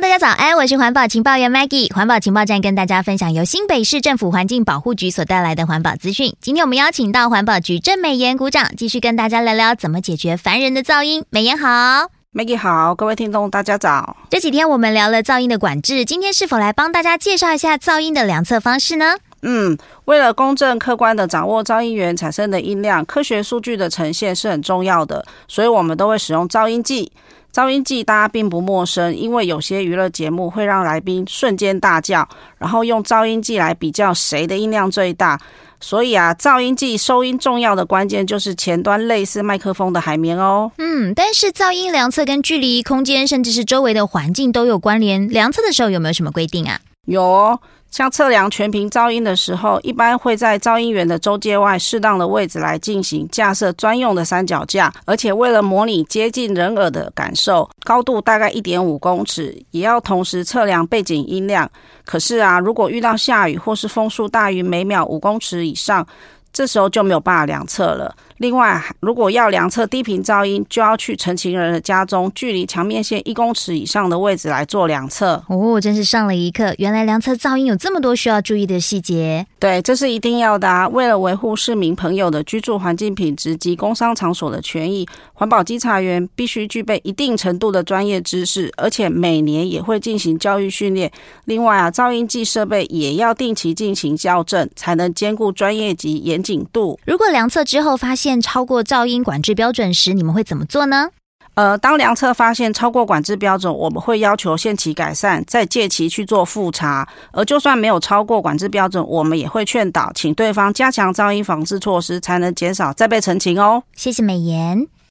大家早安，我是环保情报员 Maggie。环保情报站跟大家分享由新北市政府环境保护局所带来的环保资讯。今天我们邀请到环保局郑美妍股长，继续跟大家聊聊怎么解决烦人的噪音。美妍好。 Maggie 好，各位听众大家早。 这几天我们聊了噪音的管制，今天是否来帮大家介绍一下噪音的量测方式呢？ 为了公正客观的掌握噪音源产生的音量，科学数据的呈现是很重要的，所以我们都会使用噪音计。噪音计大家并不陌生，因为有些娱乐节目会让来宾瞬间大叫，然后用噪音计来比较谁的音量最大。所以噪音计收音重要的关键就是前端类似麦克风的海绵哦。 但是噪音量测跟距离、空间甚至是周围的环境都有关联，量测的时候有没有什么规定啊？ 有哦，像测量全频噪音的时候，一般会在噪音源的周界外适当的位置来进行架设专用的三脚架，而且为了模拟接近人耳的感受，高度大概 1.5 公尺，也要同时测量背景音量。可是如果遇到下雨或是风速大于每秒5公尺以上，这时候就没有办法量测了。另外，如果要量测低频噪音，就要去陈情人的家中，距离墙面线1公尺以上的位置来做量测。 真是上了一课，原来量测噪音有这么多需要注意的细节。 对，这是一定要的为了维护市民朋友的居住环境品质及工商场所的权益，环保稽查员必须具备一定程度的专业知识，而且每年也会进行教育训练。另外噪音计设备也要定期进行校正，才能兼顾专业及严谨度。 如果量测之后发现超过噪音管制标准时，你们会怎么做呢？ 当量测发现超过管制标准，我们会要求限期改善，再借期去做复查。而就算没有超过管制标准，我们也会劝导，请对方加强噪音防治措施，才能减少再被陈情哦。 谢谢美妍。